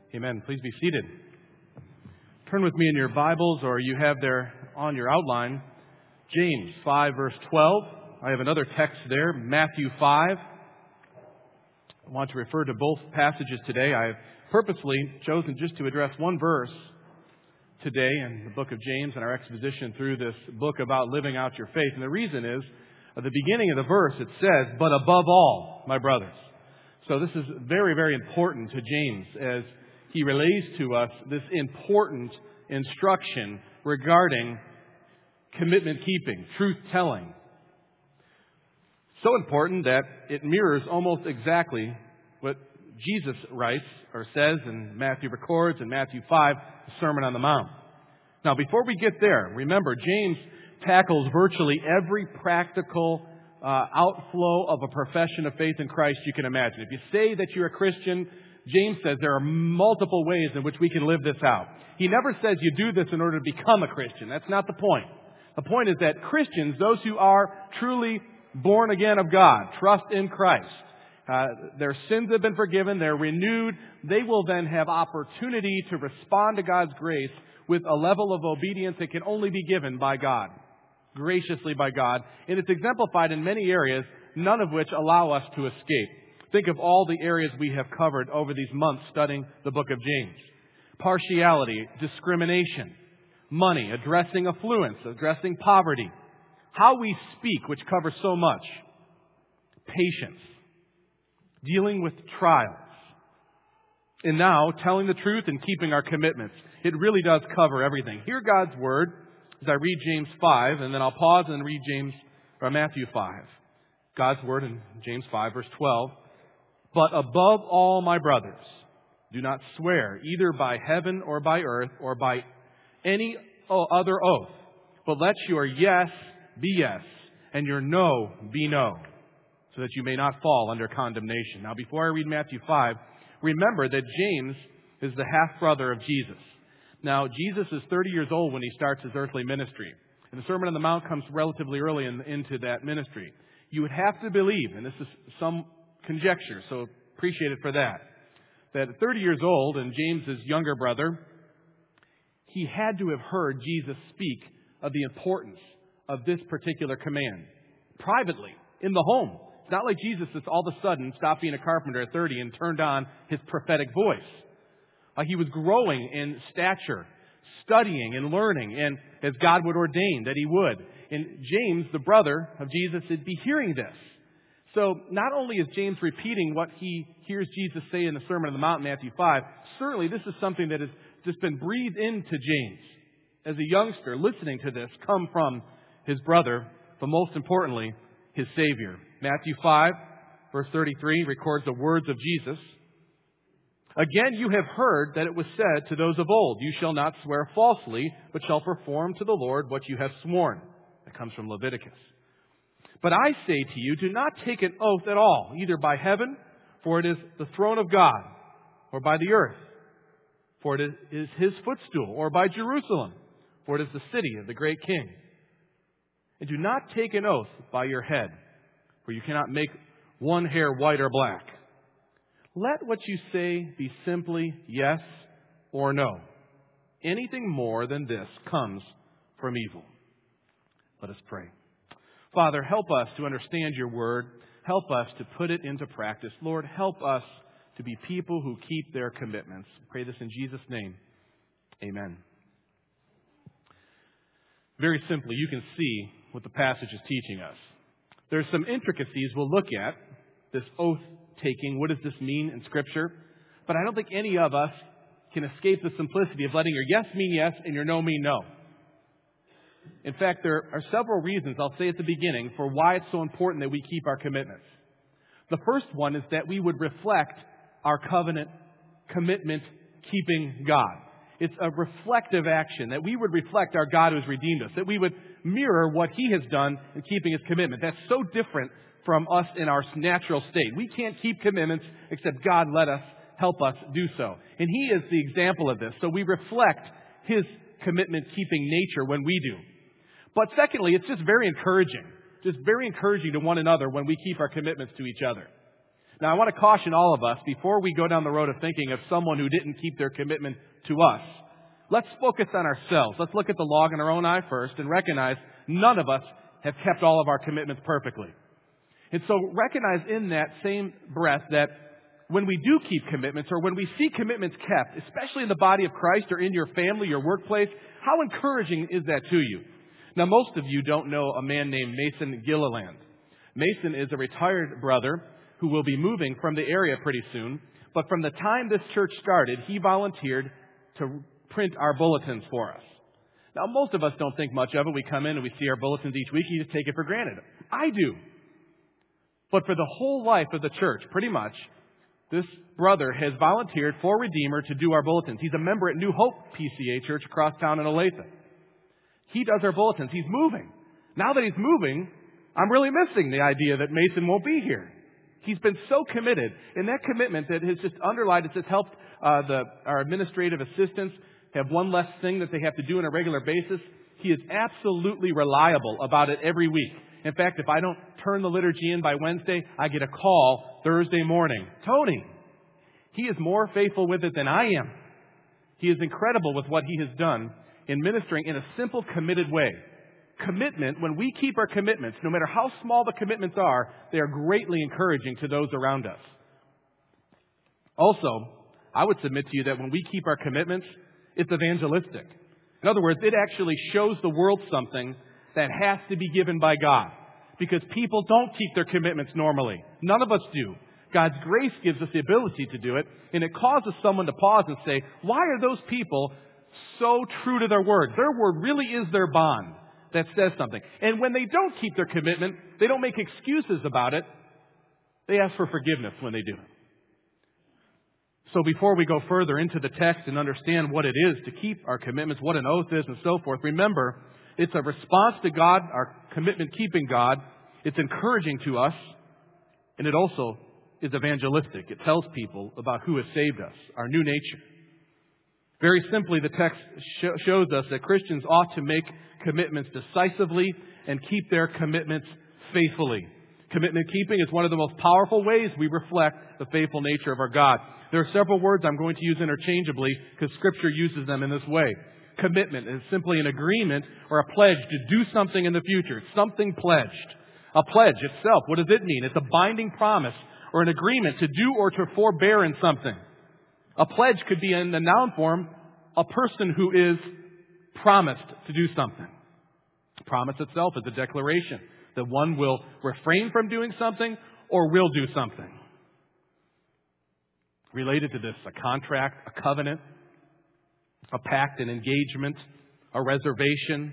Amen. Please be seated. Turn with me in your Bibles, or you have there on your outline, James 5, verse 12. I have another text there, Matthew 5. I want to refer to both passages today. I have purposely chosen just to address one verse today in the book of James and our exposition through this book about living out your faith. And the reason is, at the beginning of the verse, it says, "But above all, my brothers." So this is very, very important to James as he relays to us this important instruction regarding commitment keeping, truth telling. So important that it mirrors almost exactly what Jesus writes or says, and Matthew records in Matthew 5, the Sermon on the Mount. Now, before we get there, remember, James tackles virtually every practical outflow of a profession of faith in Christ you can imagine. If you say that you're a Christian, James says there are multiple ways in which we can live this out. He never says you do this in order to become a Christian. That's not the point. The point is that Christians, those who are truly born again of God, trust in Christ, their sins have been forgiven, they're renewed, they will then have opportunity to respond to God's grace with a level of obedience that can only be given by God, graciously by God. And it's exemplified in many areas, none of which allow us to escape. Think of all the areas we have covered over these months studying the book of James. Partiality, discrimination, money, addressing affluence, addressing poverty, how we speak, which covers so much, patience, dealing with trials, and now telling the truth and keeping our commitments. It really does cover everything. Hear God's word as I read James 5, and then I'll pause and read Matthew 5. God's word in James 5, verse 12. "But above all, my brothers, do not swear either by heaven or by earth or by any other oath, but let your yes be yes and your no be no, so that you may not fall under condemnation." Now, before I read Matthew 5, remember that James is the half-brother of Jesus. Now, Jesus is 30 years old when he starts his earthly ministry. And the Sermon on the Mount comes relatively early into that ministry. You would have to believe, and this is some conjecture, so appreciate it for that at 30 years old and James's younger brother, he had to have heard Jesus speak of the importance of this particular command privately, in the home. It's not like Jesus just all of a sudden stopped being a carpenter at 30 and turned on his prophetic voice. He was growing in stature, studying and learning, and as God would ordain that he would. And James, the brother of Jesus, would be hearing this. So not only is James repeating what he hears Jesus say in the Sermon on the Mount in Matthew 5, certainly this is something that has just been breathed into James as a youngster listening to this come from his brother, but most importantly, his Savior. Matthew 5, verse 33 records the words of Jesus. "Again, you have heard that it was said to those of old, 'You shall not swear falsely, but shall perform to the Lord what you have sworn.'" That comes from Leviticus. "But I say to you, do not take an oath at all, either by heaven, for it is the throne of God, or by the earth, for it is his footstool, or by Jerusalem, for it is the city of the great King. And do not take an oath by your head, for you cannot make one hair white or black. Let what you say be simply yes or no. Anything more than this comes from evil." Let us pray. Father, help us to understand your word. Help us to put it into practice. Lord, help us to be people who keep their commitments. I pray this in Jesus' name. Amen. Very simply, you can see what the passage is teaching us. There's some intricacies we'll look at, this oath-taking. What does this mean in Scripture? But I don't think any of us can escape the simplicity of letting your yes mean yes and your no mean no. In fact, there are several reasons, I'll say at the beginning, for why it's so important that we keep our commitments. The first one is that we would reflect our covenant commitment-keeping God. It's a reflective action, that we would reflect our God who has redeemed us, that we would mirror what he has done in keeping his commitment. That's so different from us in our natural state. We can't keep commitments except God let us, help us do so. And he is the example of this. So we reflect his commitment-keeping nature when we do. But secondly, it's just very encouraging to one another when we keep our commitments to each other. Now, I want to caution all of us, before we go down the road of thinking of someone who didn't keep their commitment to us, let's focus on ourselves. Let's look at the log in our own eye first and recognize none of us have kept all of our commitments perfectly. And so recognize in that same breath that when we do keep commitments, or when we see commitments kept, especially in the body of Christ or in your family, your workplace, how encouraging is that to you? Now, most of you don't know a man named Mason Gilliland. Mason is a retired brother who will be moving from the area pretty soon, but from the time this church started, he volunteered to print our bulletins for us. Now, most of us don't think much of it. We come in and we see our bulletins each week, and you just take it for granted. I do. But for the whole life of the church, pretty much, this brother has volunteered for Redeemer to do our bulletins. He's a member at New Hope PCA Church across town in Olathe. He does our bulletins. He's moving. Now that he's moving, I'm really missing the idea that Mason won't be here. He's been so committed, and that commitment that has just underlined, it's just helped our administrative assistants have one less thing that they have to do on a regular basis. He is absolutely reliable about it every week. In fact, if I don't turn the liturgy in by Wednesday, I get a call Thursday morning. Tony, he is more faithful with it than I am. He is incredible with what he has done in ministering in a simple, committed way. Commitment, when we keep our commitments, no matter how small the commitments are, they are greatly encouraging to those around us. Also, I would submit to you that when we keep our commitments, it's evangelistic. In other words, it actually shows the world something that has to be given by God. Because people don't keep their commitments normally. None of us do. God's grace gives us the ability to do it, and it causes someone to pause and say, why are those people so true to their word? Their word really is their bond that says something. And when they don't keep their commitment, they don't make excuses about it. They ask for forgiveness when they do. So before we go further into the text and understand what it is to keep our commitments, what an oath is and so forth, remember, it's a response to God, our commitment-keeping God. It's encouraging to us, and it also is evangelistic. It tells people about who has saved us, our new nature. Very simply, the text shows us that Christians ought to make commitments decisively and keep their commitments faithfully. Commitment keeping is one of the most powerful ways we reflect the faithful nature of our God. There are several words I'm going to use interchangeably because Scripture uses them in this way. Commitment is simply an agreement or a pledge to do something in the future. It's something pledged. A pledge itself, what does it mean? It's a binding promise or an agreement to do or to forbear in something. A pledge could be in the noun form, a person who is promised to do something. Promise itself is a declaration that one will refrain from doing something or will do something. Related to this, a contract, a covenant, a pact, an engagement, a reservation.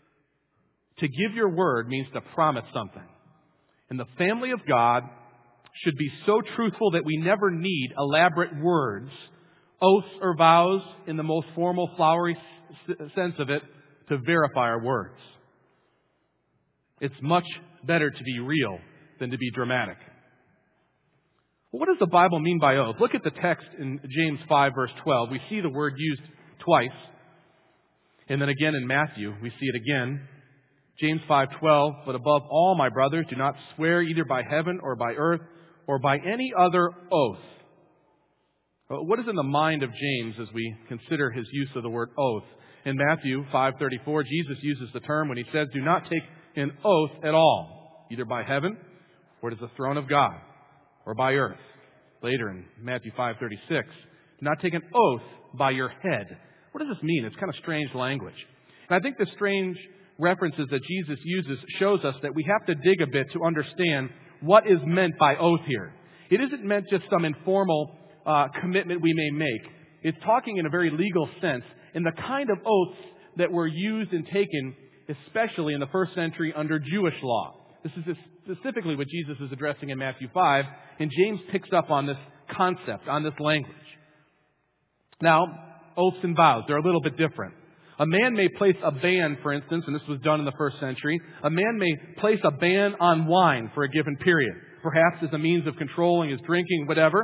To give your word means to promise something. And the family of God should be so truthful that we never need elaborate words, oaths or vows in the most formal, flowery sense of it, to verify our words. It's much better to be real than to be dramatic. Well, what does the Bible mean by oath? Look at the text in James 5, verse 12. We see the word used twice. And then again in Matthew, we see it again. James 5:12, but above all, my brothers, do not swear either by heaven or by earth or by any other oath. What is in the mind of James as we consider his use of the word oath? In Matthew 5:34, Jesus uses the term when he says, do not take an oath at all, either by heaven, or it is the throne of God, or by earth. Later in Matthew 5:36, do not take an oath by your head. What does this mean? It's kind of strange language. And I think the strange references that Jesus uses shows us that we have to dig a bit to understand what is meant by oath here. It isn't meant just some informal commitment we may make. It's talking in a very legal sense, in the kind of oaths that were used and taken, especially in the first century under Jewish law. This is specifically what Jesus is addressing in Matthew 5, and James picks up on this concept, on this language. Now, oaths and vows, they're a little bit different. A man may place a ban, for instance, and this was done in the first century. A man may place a ban on wine for a given period, perhaps as a means of controlling his drinking, whatever.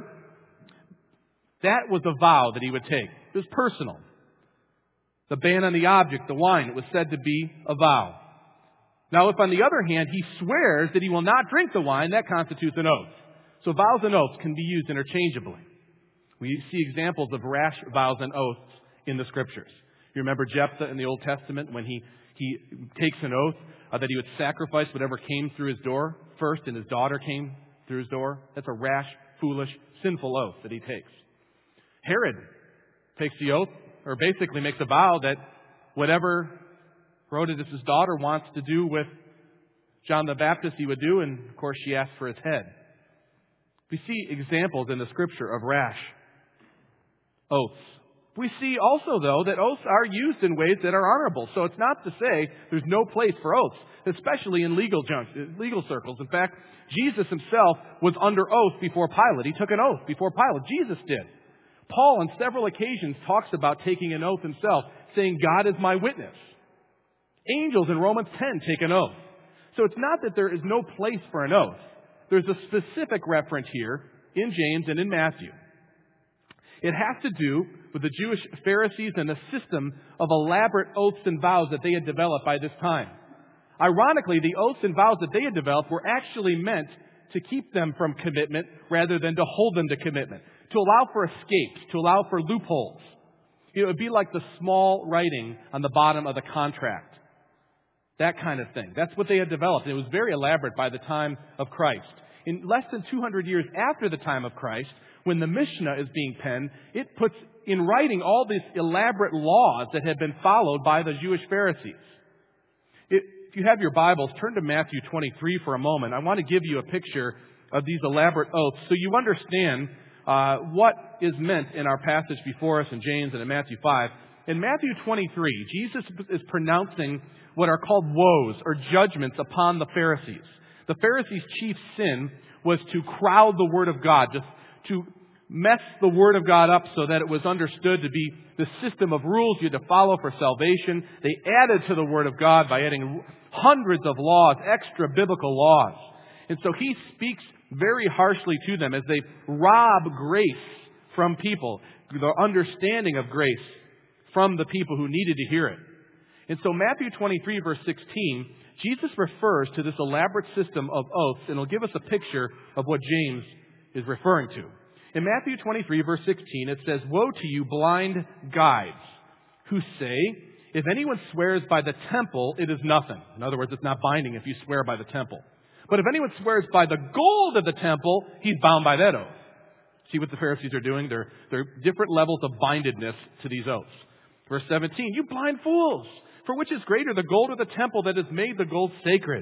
That was a vow that he would take. It was personal. The ban on the object, the wine, it was said to be a vow. Now, if on the other hand he swears that he will not drink the wine, that constitutes an oath. So vows and oaths can be used interchangeably. We see examples of rash vows and oaths in the Scriptures. You remember Jephthah in the Old Testament when he takes an oath that he would sacrifice whatever came through his door first, and his daughter came through his door. That's a rash, foolish, sinful oath that he takes. Herod takes the oath, or basically makes a vow that whatever Herodias' daughter wants to do with John the Baptist, he would do, and of course she asked for his head. We see examples in the Scripture of rash oaths. We see also, though, that oaths are used in ways that are honorable. So it's not to say there's no place for oaths, especially in legal circles. In fact, Jesus himself was under oath before Pilate. He took an oath before Pilate. Jesus did. Paul, on several occasions, talks about taking an oath himself, saying, God is my witness. Angels in Romans 10 take an oath. So it's not that there is no place for an oath. There's a specific reference here in James and in Matthew. It has to do with the Jewish Pharisees and a system of elaborate oaths and vows that they had developed by this time. Ironically, the oaths and vows that they had developed were actually meant to keep them from commitment rather than to hold them to commitment, to allow for escapes, to allow for loopholes. It would be like the small writing on the bottom of the contract. That kind of thing. That's what they had developed. It was very elaborate by the time of Christ. In less than 200 years after the time of Christ, when the Mishnah is being penned, it puts in writing all these elaborate laws that had been followed by the Jewish Pharisees. If you have your Bibles, turn to Matthew 23 for a moment. I want to give you a picture of these elaborate oaths so you understand what is meant in our passage before us in James and in Matthew 5. In Matthew 23, Jesus is pronouncing what are called woes or judgments upon the Pharisees. The Pharisees' chief sin was to crowd the Word of God, just to mess the Word of God up so that it was understood to be the system of rules you had to follow for salvation. They added to the Word of God by adding hundreds of laws, extra biblical laws. And so he speaks very harshly to them as they rob grace from people, the understanding of grace from the people who needed to hear it. And so Matthew 23, verse 16, Jesus refers to this elaborate system of oaths, and he'll give us a picture of what James is referring to. In Matthew 23, verse 16, it says, Woe to you, blind guides, who say, if anyone swears by the temple, it is nothing. In other words, it's not binding if you swear by the temple. But if anyone swears by the gold of the temple, he's bound by that oath. See what the Pharisees are doing? There are different levels of bindedness to these oaths. Verse 17, you blind fools! For which is greater, the gold or the temple that has made the gold sacred?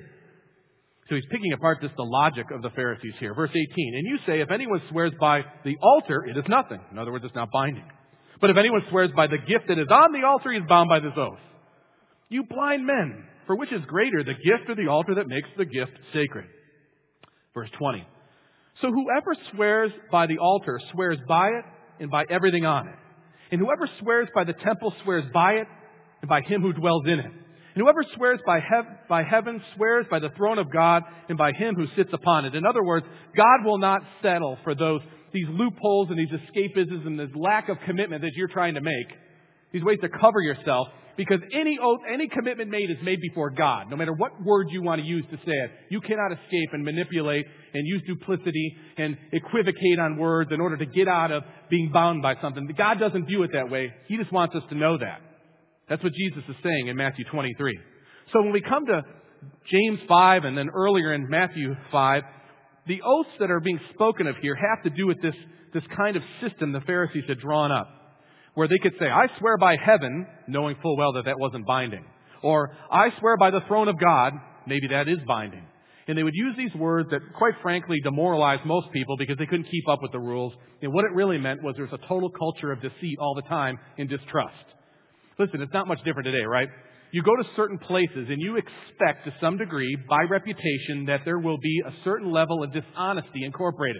So he's picking apart the logic of the Pharisees here. Verse 18, and you say, if anyone swears by the altar, it is nothing. In other words, it's not binding. But if anyone swears by the gift that is on the altar, he is bound by this oath. You blind men, for which is greater, the gift or the altar that makes the gift sacred? Verse 20, so whoever swears by the altar swears by it and by everything on it. And whoever swears by the temple swears by it and by him who dwells in it. And whoever swears by heaven swears by the throne of God and by him who sits upon it. In other words, God will not settle for these loopholes and these escapisms and this lack of commitment that you're trying to make. These ways to cover yourself, because any oath, any commitment made is made before God. No matter what word you want to use to say it, you cannot escape and manipulate and use duplicity and equivocate on words in order to get out of being bound by something. God doesn't view it that way. He just wants us to know that. That's what Jesus is saying in Matthew 23. So when we come to James 5 and then earlier in Matthew 5, the oaths that are being spoken of here have to do with this kind of system the Pharisees had drawn up, where they could say, I swear by heaven, knowing full well that wasn't binding. Or, I swear by the throne of God, maybe that is binding. And they would use these words that, quite frankly, demoralized most people because they couldn't keep up with the rules. And what it really meant was there's a total culture of deceit all the time and distrust. Listen, it's not much different today, right? You go to certain places and you expect to some degree, by reputation, that there will be a certain level of dishonesty incorporated.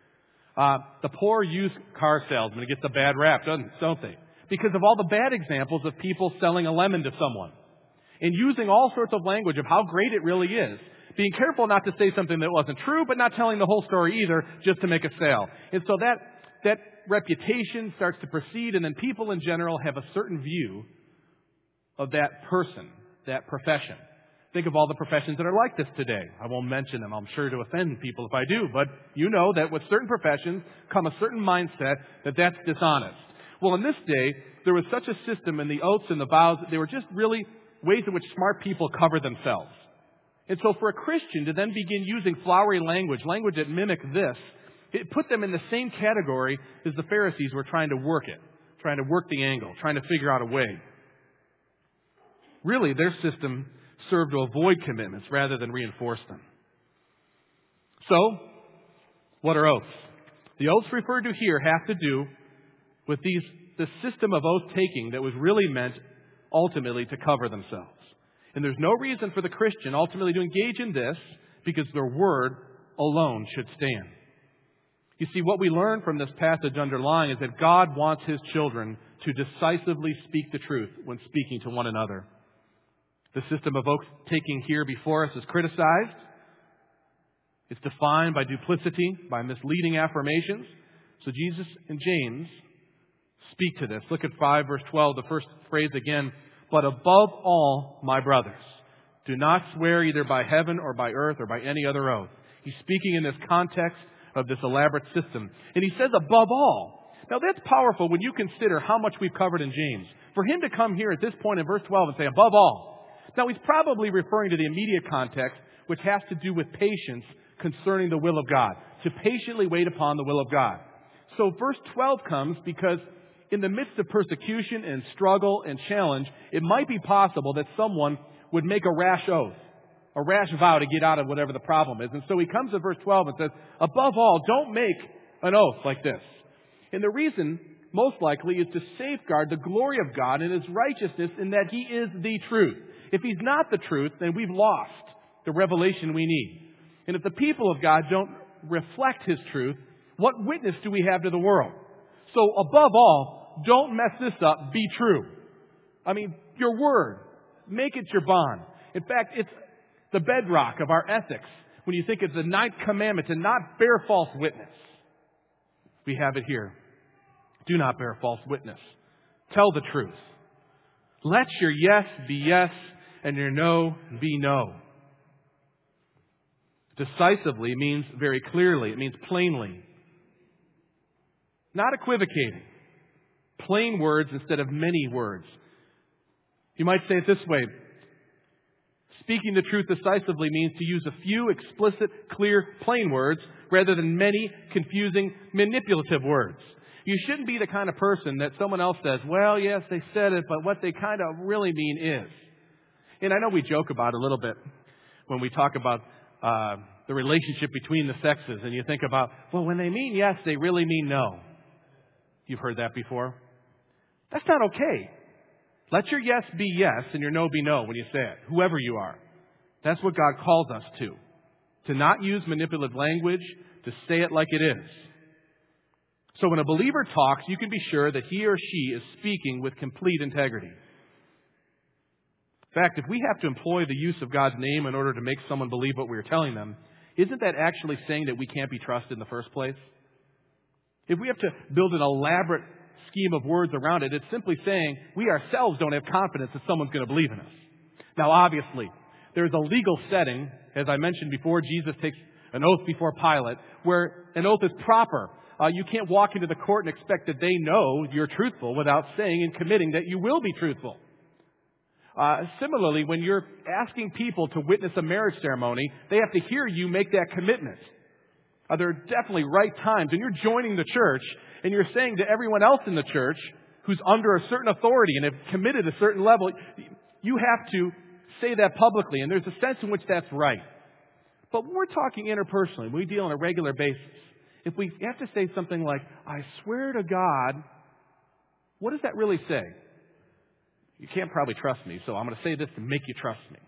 The poor used car salesman gets a bad rap, don't they? Because of all the bad examples of people selling a lemon to someone and using all sorts of language of how great it really is. Being careful not to say something that wasn't true, but not telling the whole story either, just to make a sale. And so that reputation starts to proceed, and then people in general have a certain view of that person, that profession. Think of all the professions that are like this today. I won't mention them. I'm sure to offend people if I do. But you know that with certain professions come a certain mindset that that's dishonest. Well, in this day, there was such a system in the oaths and the vows that they were just really ways in which smart people cover themselves. And so for a Christian to then begin using flowery language that mimicked this, it put them in the same category as the Pharisees were trying to work the angle, trying to figure out a way. Really, their system served to avoid commitments rather than reinforce them. So, what are oaths? The oaths referred to here have to do with the system of oath-taking that was really meant ultimately to cover themselves. And there's no reason for the Christian ultimately to engage in this because their word alone should stand. You see, what we learn from this passage underlying is that God wants His children to decisively speak the truth when speaking to one another. The system of oath-taking here before us is criticized. It's defined by duplicity, by misleading affirmations. So Jesus and James speak to this. Look at 5 verse 12, the first phrase again. But above all, my brothers, do not swear either by heaven or by earth or by any other oath. He's speaking in this context of this elaborate system. And he says above all. Now that's powerful when you consider how much we've covered in James. For him to come here at this point in verse 12 and say above all. Now he's probably referring to the immediate context, which has to do with patience concerning the will of God. To patiently wait upon the will of God. So verse 12 comes because in the midst of persecution and struggle and challenge, it might be possible that someone would make a rash oath, a rash vow to get out of whatever the problem is. And so he comes to verse 12 and says, above all, don't make an oath like this. And the reason, most likely, is to safeguard the glory of God and His righteousness in that He is the truth. If He's not the truth, then we've lost the revelation we need. And if the people of God don't reflect His truth, what witness do we have to the world? So above all, don't mess this up. Be true. I mean, your word. Make it your bond. In fact, it's the bedrock of our ethics. When you think of the ninth commandment to not bear false witness. We have it here. Do not bear false witness. Tell the truth. Let your yes be yes and your no be no. Decisively means very clearly. It means plainly. Not equivocating. Plain words instead of many words. You might say it this way. Speaking the truth decisively means to use a few explicit, clear, plain words rather than many confusing, manipulative words. You shouldn't be the kind of person that someone else says, well, yes, they said it, but what they kind of really mean is. And I know we joke about it a little bit when we talk about the relationship between the sexes. And you think about, well, when they mean yes, they really mean no. You've heard that before. That's not okay. Let your yes be yes and your no be no when you say it, whoever you are. That's what God calls us to. To not use manipulative language, to say it like it is. So when a believer talks, you can be sure that he or she is speaking with complete integrity. In fact, if we have to employ the use of God's name in order to make someone believe what we are telling them, isn't that actually saying that we can't be trusted in the first place? If we have to build an elaborate scheme of words around it, it's simply saying we ourselves don't have confidence that someone's going to believe in us. Now, obviously, there's a legal setting, as I mentioned before, Jesus takes an oath before Pilate, where an oath is proper. You can't walk into the court and expect that they know you're truthful without saying and committing that you will be truthful. Similarly, when you're asking people to witness a marriage ceremony, they have to hear you make that commitment. There are definitely right times when you're joining the church and you're saying to everyone else in the church who's under a certain authority and have committed a certain level, you have to say that publicly, and there's a sense in which that's right. But when we're talking interpersonally, we deal on a regular basis. If we have to say something like, I swear to God, what does that really say? You can't probably trust me, so I'm going to say this to make you trust me.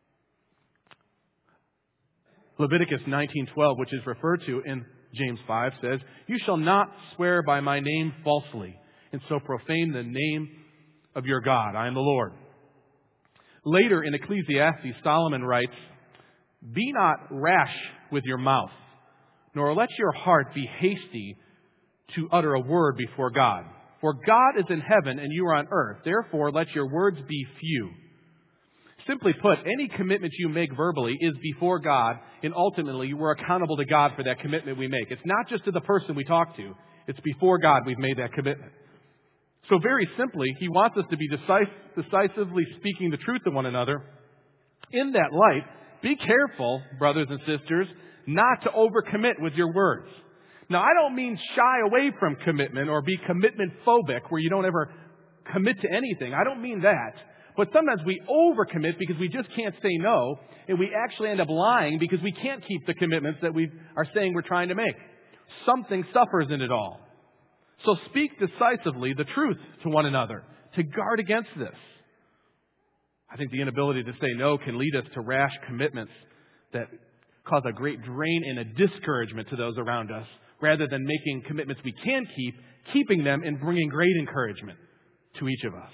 Leviticus 19:12, which is referred to in James 5, says, you shall not swear by my name falsely, and so profane the name of your God. I am the Lord. Later in Ecclesiastes, Solomon writes, be not rash with your mouth, nor let your heart be hasty to utter a word before God. For God is in heaven and you are on earth. Therefore, let your words be few. Simply put, any commitment you make verbally is before God, and ultimately we're accountable to God for that commitment we make. It's not just to the person we talk to. It's before God we've made that commitment. So very simply, He wants us to be decisively speaking the truth to one another. In that light, be careful, brothers and sisters, not to overcommit with your words. Now, I don't mean shy away from commitment or be commitment phobic where you don't ever commit to anything. I don't mean that. But sometimes we overcommit because we just can't say no, and we actually end up lying because we can't keep the commitments that we are saying we're trying to make. Something suffers in it all. So speak decisively the truth to one another to guard against this. I think the inability to say no can lead us to rash commitments that cause a great drain and a discouragement to those around us, rather than making commitments we can keep, keeping them and bringing great encouragement to each of us.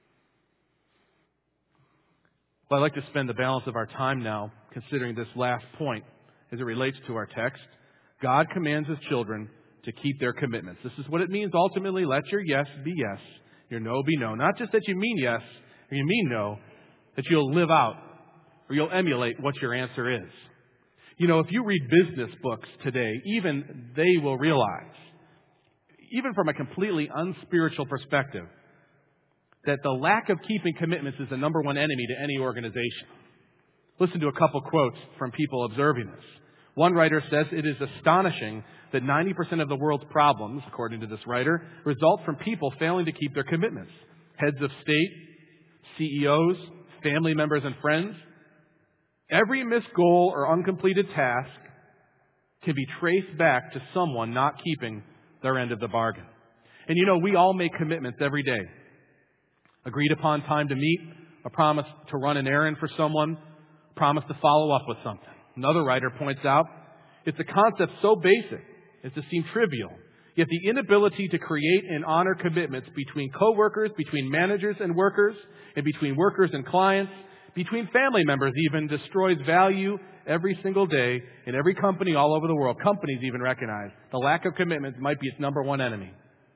Well, I'd like to spend the balance of our time now considering this last point as it relates to our text. God commands His children to keep their commitments. This is what it means ultimately. Let your yes be yes, your no be no. Not just that you mean yes or you mean no, that you'll live out or you'll emulate what your answer is. You know, if you read business books today, even they will realize, even from a completely unspiritual perspective, that the lack of keeping commitments is the number one enemy to any organization. Listen to a couple quotes from people observing this. One writer says, it is astonishing that 90% of the world's problems, according to this writer, result from people failing to keep their commitments. Heads of state, CEOs, family members and friends. Every missed goal or uncompleted task can be traced back to someone not keeping their end of the bargain. And you know, we all make commitments every day. Agreed upon time to meet, a promise to run an errand for someone, a promise to follow up with something. Another writer points out, it's a concept so basic as to seem trivial, yet the inability to create and honor commitments between coworkers, between managers and workers, and between workers and clients, between family members even, destroys value every single day in every company all over the world. Companies even recognize the lack of commitment might be its number one enemy.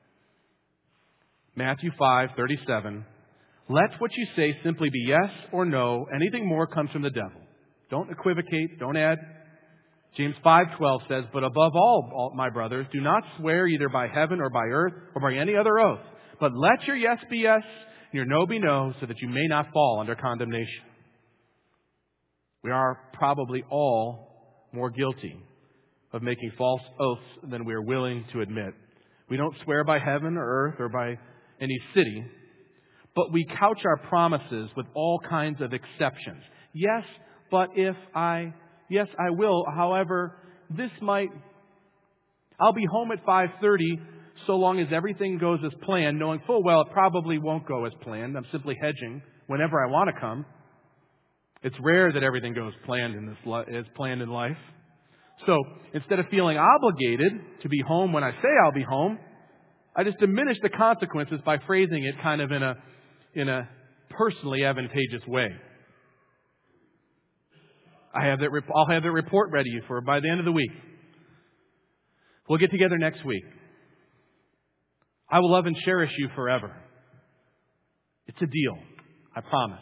Matthew 5:37. Let what you say simply be yes or no. Anything more comes from the devil. Don't equivocate. Don't add. James 5:12 says, but above all, my brothers, do not swear either by heaven or by earth or by any other oath, but let your yes be yes and your no be no, so that you may not fall under condemnation. We are probably all more guilty of making false oaths than we are willing to admit. We don't swear by heaven or earth or by any city, but we couch our promises with all kinds of exceptions. Yes, but yes, I will. However, I'll be home at 5:30 so long as everything goes as planned, knowing full well it probably won't go as planned. I'm simply hedging whenever I want to come. It's rare that everything goes as planned in life. So instead of feeling obligated to be home when I say I'll be home, I just diminish the consequences by phrasing it kind of in a personally advantageous way. I'll have that report ready for by the end of the week. We'll get together next week. I will love and cherish you forever. It's a deal. I promise.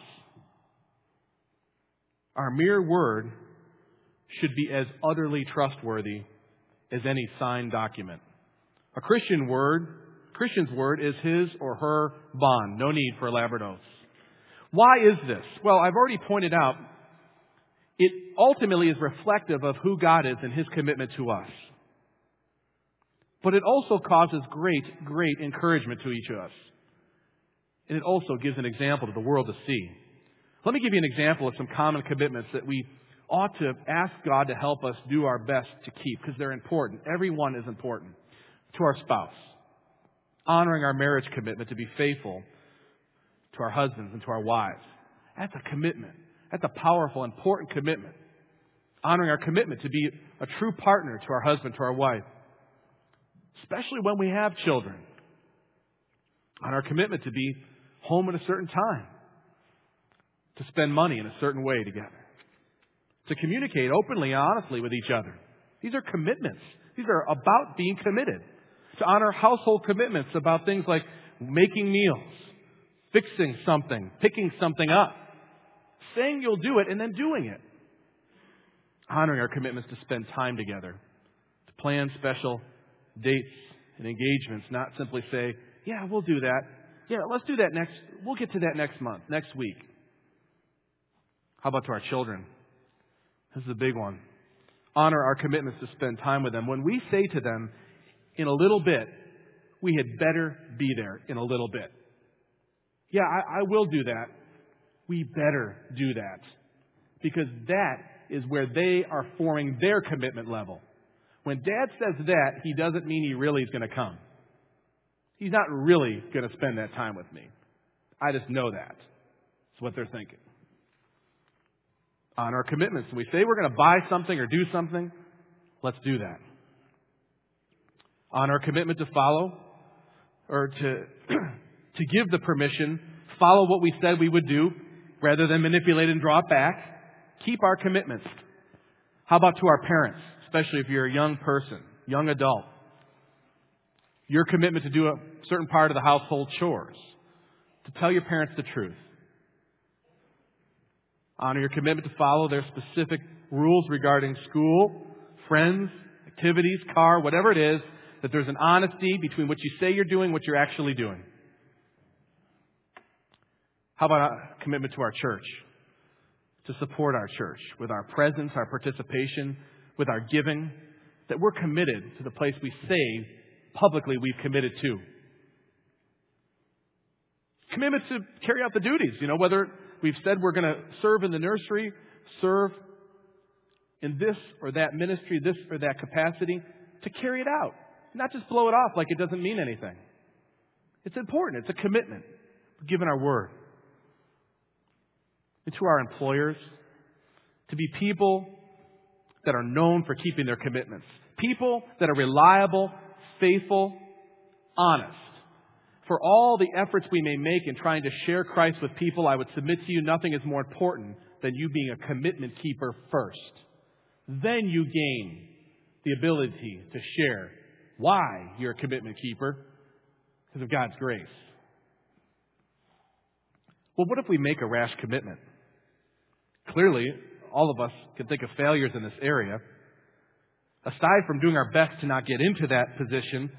Our mere word should be as utterly trustworthy as any signed document. A Christian's word is his or her bond. No need for elaborate oaths. Why is this? Well, I've already pointed out, it ultimately is reflective of who God is and His commitment to us. But it also causes great, great encouragement to each of us. And it also gives an example to the world to see. Let me give you an example of some common commitments that we ought to ask God to help us do our best to keep, because they're important. Every one is important. To our spouse. Honoring our marriage commitment to be faithful to our husbands and to our wives. That's a commitment. That's a powerful, important commitment. Honoring our commitment to be a true partner to our husband, to our wife. Especially when we have children. On our commitment to be home at a certain time. To spend money in a certain way together. To communicate openly and honestly with each other. These are commitments. These are about being committed. To honor household commitments about things like making meals, fixing something, picking something up, saying you'll do it and then doing it. Honoring our commitments to spend time together, to plan special dates and engagements, not simply say, yeah, we'll do that. Yeah, let's do that we'll get to that next month, next week. How about to our children? This is a big one. Honor our commitments to spend time with them. When we say to them, in a little bit, we had better be there in a little bit. Yeah, I will do that. We better do that. Because that is where they are forming their commitment level. When Dad says that, he doesn't mean he really is going to come. He's not really going to spend that time with me. I just know that. That's what they're thinking. On our commitments, when we say we're going to buy something or do something, let's do that. On our commitment to follow or to give the permission, follow what we said we would do rather than manipulate and draw it back. Keep our commitments. How about to our parents, especially if you're a young person, young adult? Your commitment to do a certain part of the household chores, to tell your parents the truth. Honor your commitment to follow their specific rules regarding school, friends, activities, car, whatever it is, that there's an honesty between what you say you're doing, what you're actually doing. How about a commitment to our church? To support our church with our presence, our participation, with our giving, that we're committed to the place we say publicly we've committed to. Commitment to carry out the duties, whether we've said we're going to serve in the nursery, serve in this or that ministry, this or that capacity, to carry it out. Not just blow it off like it doesn't mean anything. It's important. It's a commitment. We're given our word. And to our employers, to be people that are known for keeping their commitments. People that are reliable, faithful, honest. For all the efforts we may make in trying to share Christ with people, I would submit to you nothing is more important than you being a commitment keeper first. Then you gain the ability to share why you're a commitment keeper, because of God's grace. Well, what if we make a rash commitment? Clearly, all of us can think of failures in this area. Aside from doing our best to not get into that position,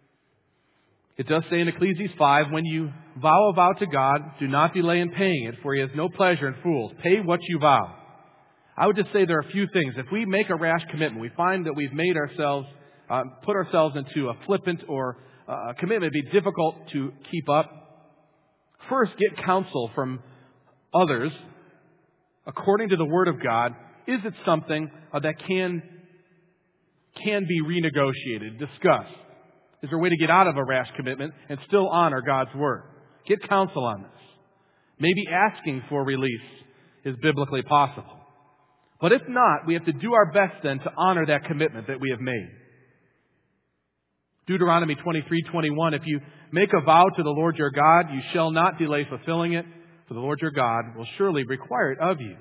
it does say in Ecclesiastes 5, when you vow a vow to God, do not delay in paying it, for He has no pleasure in fools. Pay what you vow. I would just say there are a few things. If we make a rash commitment, we find that we've made ourselves, put ourselves into a flippant or a commitment, it'd be difficult to keep up. First, get counsel from others according to the Word of God. Is it something that can be renegotiated, discussed? Is there a way to get out of a rash commitment and still honor God's Word? Get counsel on this. Maybe asking for release is biblically possible. But if not, we have to do our best then to honor that commitment that we have made. Deuteronomy 23:21, if you make a vow to the Lord your God, you shall not delay fulfilling it, for the Lord your God will surely require it of you.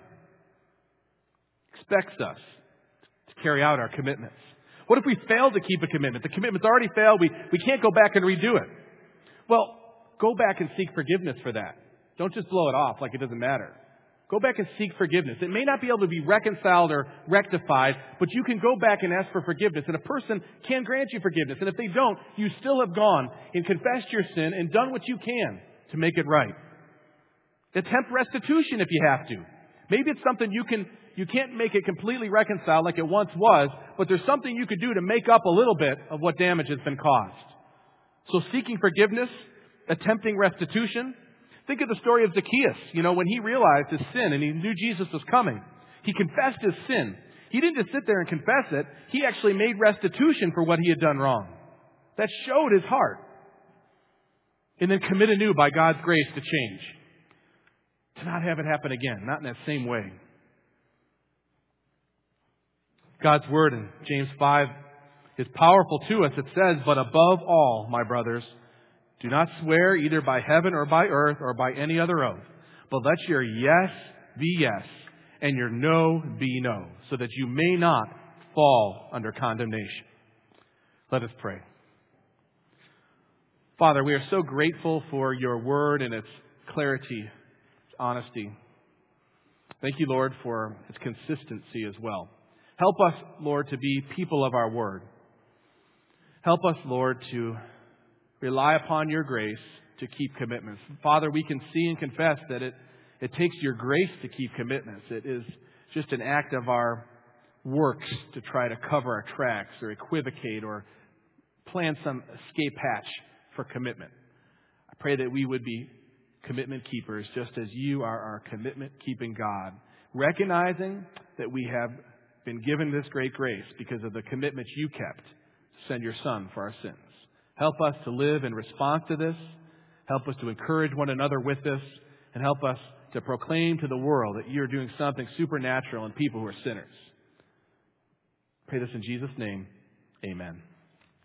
Expects us to carry out our commitments. What if we fail to keep a commitment? The commitment's already failed. We can't go back and redo it. Well, go back and seek forgiveness for that. Don't just blow it off like it doesn't matter. Go back and seek forgiveness. It may not be able to be reconciled or rectified, but you can go back and ask for forgiveness. And a person can grant you forgiveness. And if they don't, you still have gone and confessed your sin and done what you can to make it right. Attempt restitution if you have to. Maybe it's something you can't make it completely reconciled like it once was, but there's something you could do to make up a little bit of what damage has been caused. So seeking forgiveness, attempting restitution. Think of the story of Zacchaeus. When he realized his sin and he knew Jesus was coming, he confessed his sin. He didn't just sit there and confess it. He actually made restitution for what he had done wrong. That showed his heart. And then commit anew by God's grace to change. To not have it happen again, not in that same way. God's Word in James 5 is powerful to us. It says, but above all, my brothers, do not swear either by heaven or by earth or by any other oath, but let your yes be yes and your no be no, so that you may not fall under condemnation. Let us pray. Father, we are so grateful for your Word and its clarity, its honesty. Thank you, Lord, for its consistency as well. Help us, Lord, to be people of our word. Help us, Lord, to rely upon your grace to keep commitments. Father, we can see and confess that it takes your grace to keep commitments. It is just an act of our works to try to cover our tracks or equivocate or plan some escape hatch for commitment. I pray that we would be commitment keepers just as you are our commitment-keeping God, recognizing that we have been given this great grace because of the commitment you kept to send your Son for our sins. Help us to live in response to this. Help us to encourage one another with this. And help us to proclaim to the world that you're doing something supernatural in people who are sinners. I pray this in Jesus' name. Amen.